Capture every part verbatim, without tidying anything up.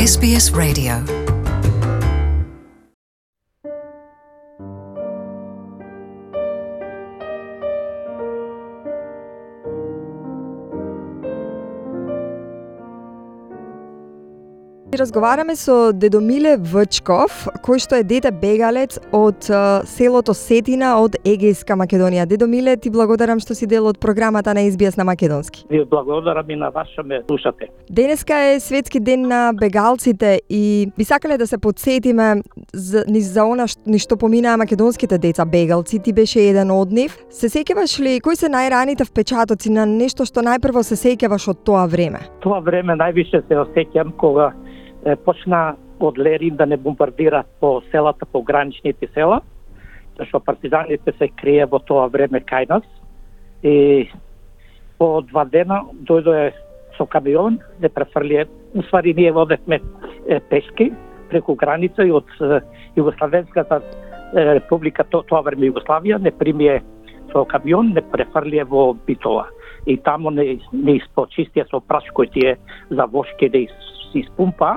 Ес Би Ес Radio. Разговараме со дедо Миле Вчков, кој што е дете бегалец од uh, селото Сетина од Егејска Македонија. Дедо Миле, ти благодарам што си дел од програмата на Ес Би Ес на македонски. Ви благодарам и на вас што ме слушате. Денеска е светски ден на бегалците и би сакале да се подсетиме за, ни за она што, ни што поминаа македонските деца бегалци. Ти беше еден од нив. Се сеќаваш ли кои се најраните впечатоци на нешто што најпрво се сеќаваш од тоа време? Тоа време највише се осеќам кога почна од Лерин да не бомбардира по селата, по граничните села, зашто партизаните се крие во тоа време кај нас. И по два дена дојде со камион, не префрлие, усвари ние водевме е, пешки преку граница и од е, Југославенската е, република, то, тоа време Југославија, не примие со камион, не префрлие во Битола. И тамо не, не испочистија со прашкој тие за вошки да се испумпа.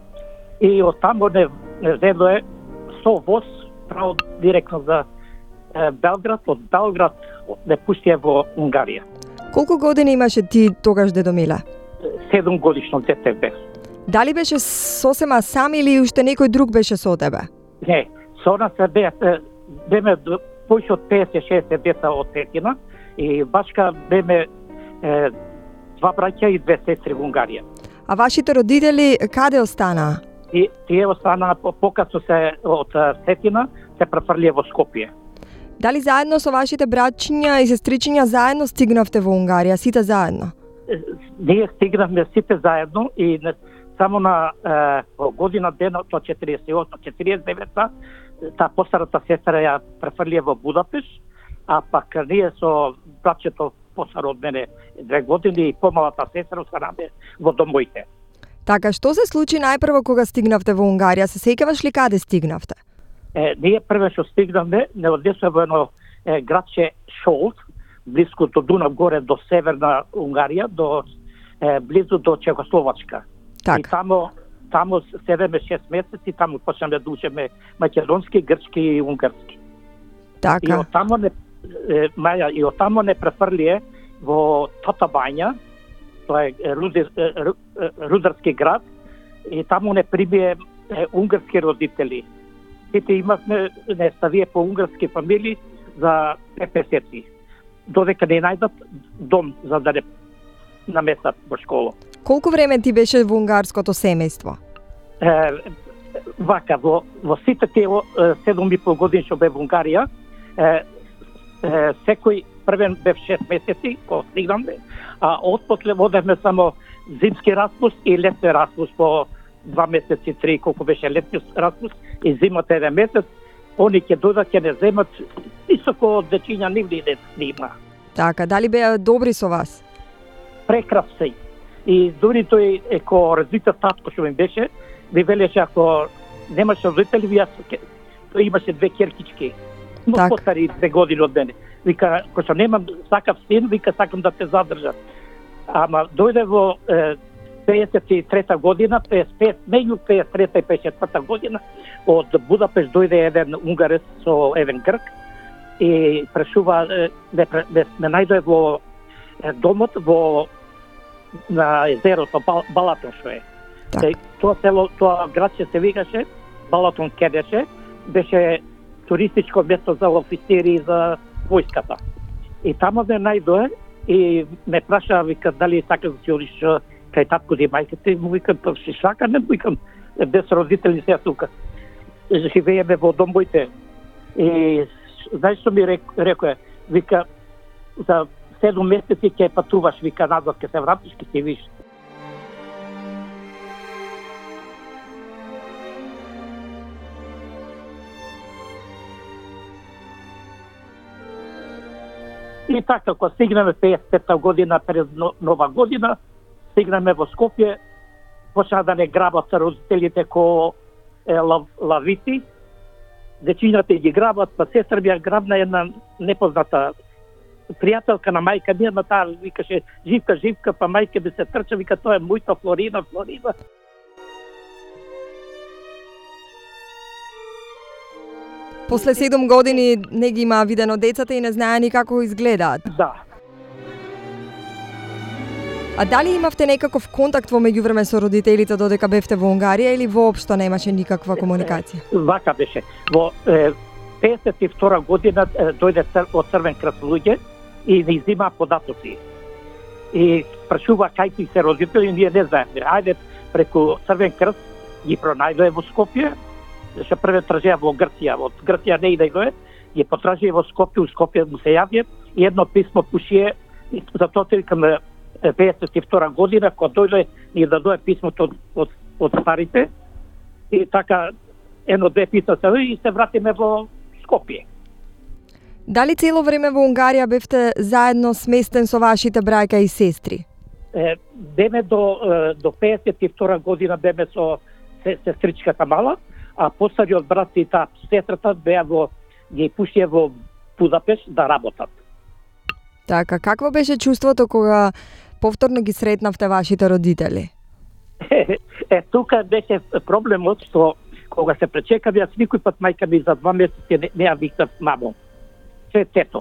И од тамо не, не зедоe со воз право директно за е, Белград, од Белград не пуштија во Унгарија. Колку години имаше ти тогаш, дедо Миле? Седум годишно дете бев. Дали беше сосема сам или уште некој друг беше со тебе? Не, со нас бе, беме повеќе од петдесет-шеесет деца од Сетина и башка беме е, два браќа и две сестри во Унгарија. А вашите родители каде останаа? И тие останаа покасно се од Сетина, се префрлија во Скопје. Дали заедно со вашите браќиња и сестричиња заедно стигнавте во Унгарија, сите заедно? Ние стигнавме сите заедно и не, само на е, година денот од четириесет и осма четириесет и девета та постарата сестра ја префрлија во Будапеш, а пак ние со браќето постаро од мене две години и помалата сестра останаме во домовите. Така, што се случи најпрво кога стигнавте во Унгарија? Се сеќаваш ли каде стигнавте? Е, ние прве што стигнавме, не одесува во едно е, градче Шолт, близко до Дунав горе до северна Унгарија, до е, близу до Чехословачка. Так. И тамо тамо седеме шест месеци, тамо почнеме да учиме македонски, грчки и унгарски. Така. И од тамо не е, маја и од тамо не префрлие во Татабања, тоа е рудир, рударски град, и таму не прибие е, унгарски родители. Сите имавме не ставие по унгарски фамилии за пет месеци, додека не најдат дом за да не наместат во школа. Колку време ти беше во унгарското семејство? Е, вака, во, во сите тие седум и пол години што бе во Унгарија, е, е, секој првен бев шест месеци, кога стигнаме, а отпосле водевме само зимски распуст и летни распуст по два месеци, три, колку беше летни распуст и зимата еден месец, они ќе додат, ќе не земат високо од дечиња нивни не има. Така, дали беа добри со вас? Прекрасни. И дури тој еко развитиот татко што ми беше, ми велеше ако немаше родители, јас тој имаше две керкички. Но Так. постари две години од мене. Вика, ако што немам сакав син, вика сакам да те задржам. Ама дојде во е, пеесет и трета година, пеесет и пет, меѓу пеесет и трета и пеесет и четврта година, од Будапеш дојде еден унгарец со еден грк и прашува, е, ме, ме, ме најдој во е, домот во на езерото Бал, Балатон што е. Так. Е, Тоа село, тоа градче се викаше Балатон Кедеше, беше туристичко место за офицери и за војската. И тамо ме најдоe и ме праша, вика, дали сакаш да си одиш кај татко и мајка ти, му викам, па си сака, не викам, без родители се тука. Живееме во домовите. И знаеш што ми рекоe, вика, за седум месеци ќе патуваш, вика, назад ќе се вратиш, ќе си виш. И така, кога стигнеме пеесет и пета година пред нова година, стигнеме во Скопје, почна да не грабат родителите ко е, лав, лавити, дечињата ги грабат, па сестра ми ја грабна една непозната пријателка на мајка ми, ама таа викаше Живка, Живка, па мајка би се трча, вика тоа е мојта Флорина, Флорина. После седум години не ги има видено децата и не знае ни како изгледаат. Да. А дали имавте некаков контакт во меѓувреме со родителите додека бевте во Унгарија или воопшто немаше никаква комуникација? Вака беше. Во е, песет и втора година е, дојде цр, од Црвен крст луѓе и ни изима податоци. И прашува кај се родители, ние не знаеме. Ајде преку Црвен крст ги пронајдоe во Скопје, зашто прве тражеа во Грција, од Грција не иде, ги потражија во Скопје, у Скопје му се јавија и едно писмо пушие, и затоа викаме песет и втора година, кога дојде ни дадоe писмото од, од, од старите и така едно-две писма се и се вратиме во Скопје. Дали цело време во Унгарија бевте заедно сместен со вашите браќа и сестри? Е, беме до, до песет и втора година беме со сестричката мала, а постариот брат и таа сестрата беа во ги пушија во Будапешт да работат. Така, какво беше чувството кога повторно ги сретнавте вашите родители? Е, е тука беше проблемот што кога се пречекав, јас никој пат мајка ми за два месеци не, не ја викнав мамо. Се тето.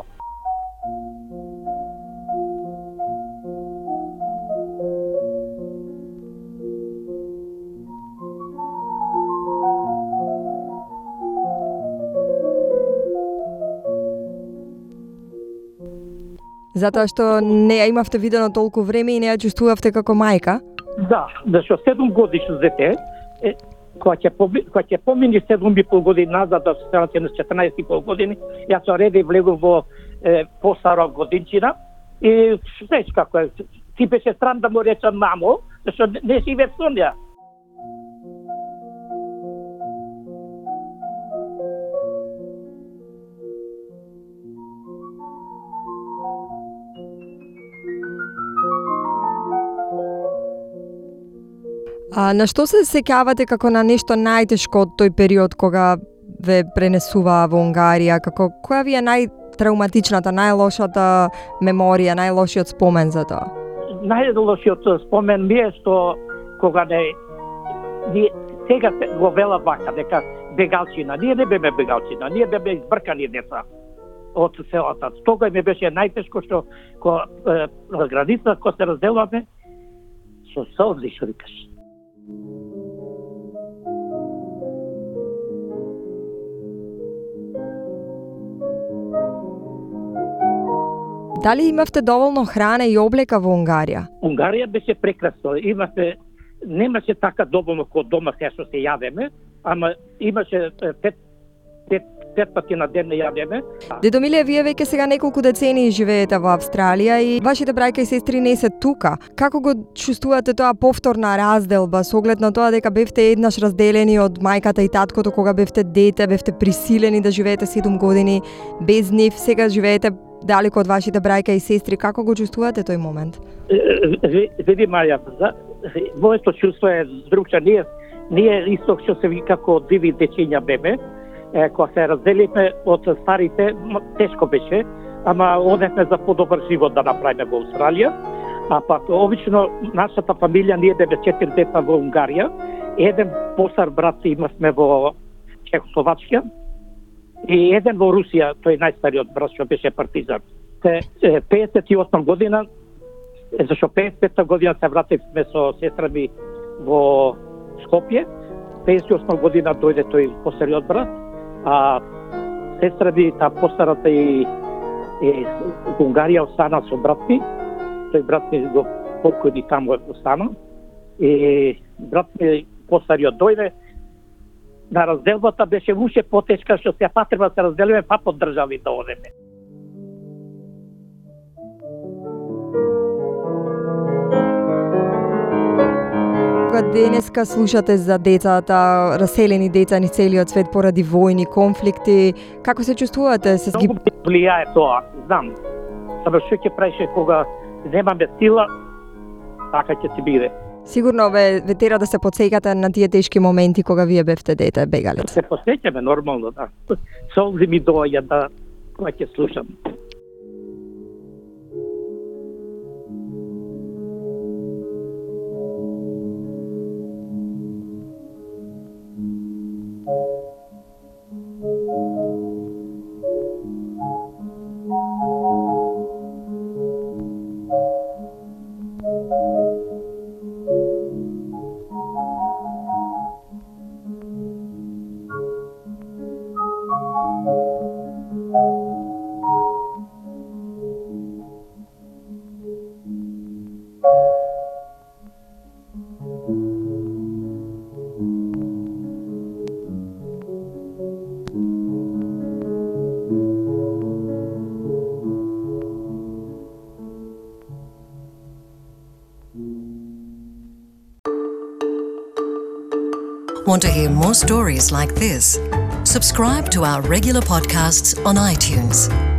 Затоа што не ја имавте видено толку време и не ја чувствувавте како мајка? Да, зашто седум годишно дете, е, кога ќе кога ќе помини седум и пол години назад до станете на четрнаесет и пол години, јас со реди влегов во е, постара годинчина и знаеш како е, ти беше стран да му речам мамо, зашто не живеев со неа. А на што се сеќавате како на нешто најтешко од тој период кога ве пренесуваа во Унгарија? Како која ви е најтравматичната, најлошата меморија, најлошиот спомен за тоа? Најлошиот спомен ми е што кога не ние сега се го вела вака дека бегалчина, ние не беме бегалчина, ние беме избркани деца од селата. Тога ми беше најтешко што кога на граница кога се разделуваме со солзи што викаш. Дали имавте доволно храна и облека во Унгарија? Унгарија беше прекрасно. Имаше немаше така доволно како дома се што се јадеме, ама имаше пет пет пет пати на ден не јадеме. Дедо Миле, вие веќе сега неколку децении живеете во Австралија и вашите браќа и сестри не се тука. Како го чувствувате тоа повторна разделба со оглед на тоа дека бевте еднаш разделени од мајката и таткото кога бевте дете, бевте присилени да живеете седум години без нив, сега живеете далеко од вашите браќа и сестри, како го чувствувате тој момент? Види Маја, моето чувство е другче, ние ние исто што се вика како диви дечиња беме. Е, кога се разделивме од старите, тешко беше, ама одевме за подобар живот да направиме во Австралија. А пак, обично, нашата фамилија, ние беме четири деца во Унгарија, еден постар брат имавме во Чехословачка и еден во Русија, тој најстариот брат што беше партизан. Те, песет и осма година, зашто песет и пета година се вративме со сестра ми во Скопје, песет и осма година дојде тој постариот брат, а сестра ми, та постарата и, и Унгарија остана со брат ми. Тој брат ми го покојни таму остана. И брат ми постариот дојде. На разделбата беше уште потешка, што се па треба да се разделиме, па под држави да одеме. Кога денеска слушате за децата, раселени деца ни целиот свет поради војни, конфликти, како се чувствувате? Се ги... Многу влијае тоа, знам. Само што ќе правише кога немаме сила, така ќе си биде. Сигурно ве, ве тера да се подсеќате на тие тешки моменти кога вие бевте дете, бегалец. Се посеќаме нормално, да. Солзи ми доаѓа да кога ќе слушам. Want to hear more stories like this? Subscribe to our regular podcasts on iTunes.